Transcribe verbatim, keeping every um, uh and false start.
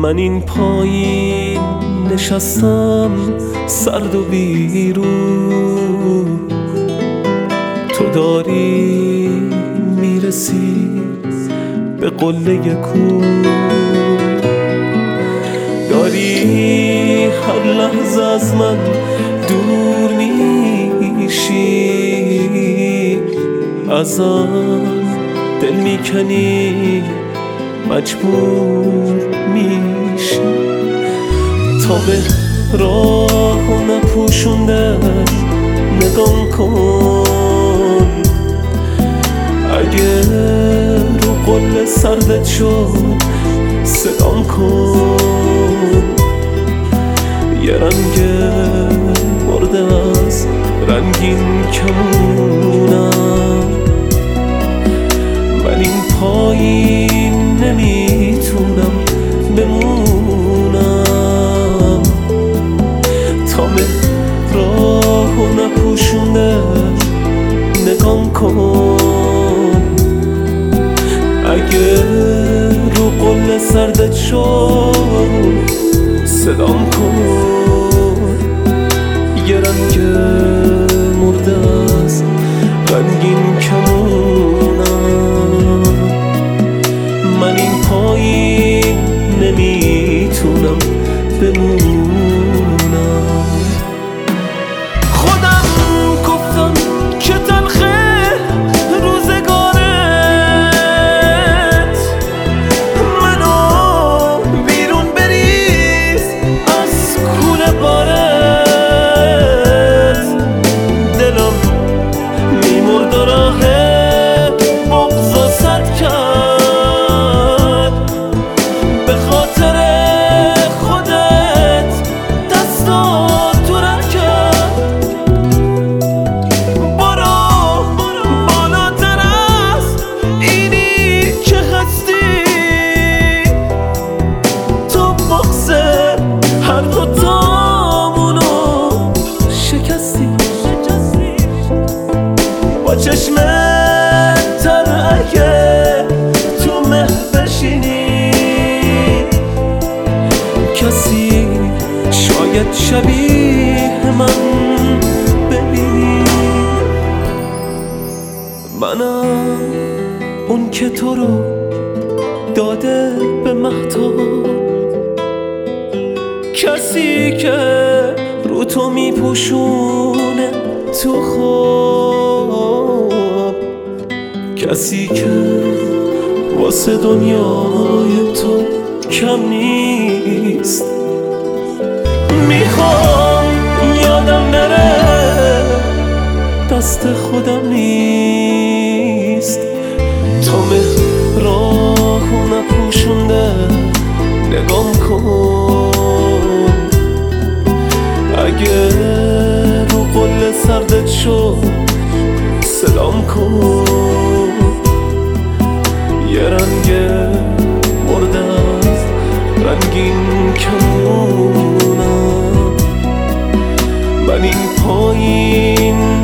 من این پایین نشستم سرد و بیرون، تو داری میرسی به قله کو، داری هر لحظه از من دور میشی، ازم دل میکنی مجبور میشی، تا به راه نپوشونده نگام کن، اگه رو قله سردت شد صدام کن، یه رنگ مرده از رنگین کمونم، من این پایین نمیتونم بمونم، تا به راه و نپوشونده نگام کن، اگه رو قله سردت شد صدام کن، یه رنگ مرده از رنگین کمونم، من این پایین نمیتونم بمونم. خودم گفتم که تلخه روزگارت، منو بیرون بریز از کوله بارت، دلم میمرد و راه بغض و سد کرد، به خاطر خودت دستا تو رد کرد، برو بالاتر از اینی که هستی، تو بغض هر دوتامونو شکستی، با چشم تر اگه تو مه بشینی، کسی شاید شبیه من ببینی، منم اون که تو رو داده به مهتاب، کسی که رو تو میپوشونه تو خواب، کسی که واسه دنیای تو کم نیست، میخوام یادم نره دست خودم نیست، تا مهر راه نپوشونده نگام کن، اگه رو قله سردت شد صدام کن، یه رنگ مرده از رنگین کمونم، من این پایین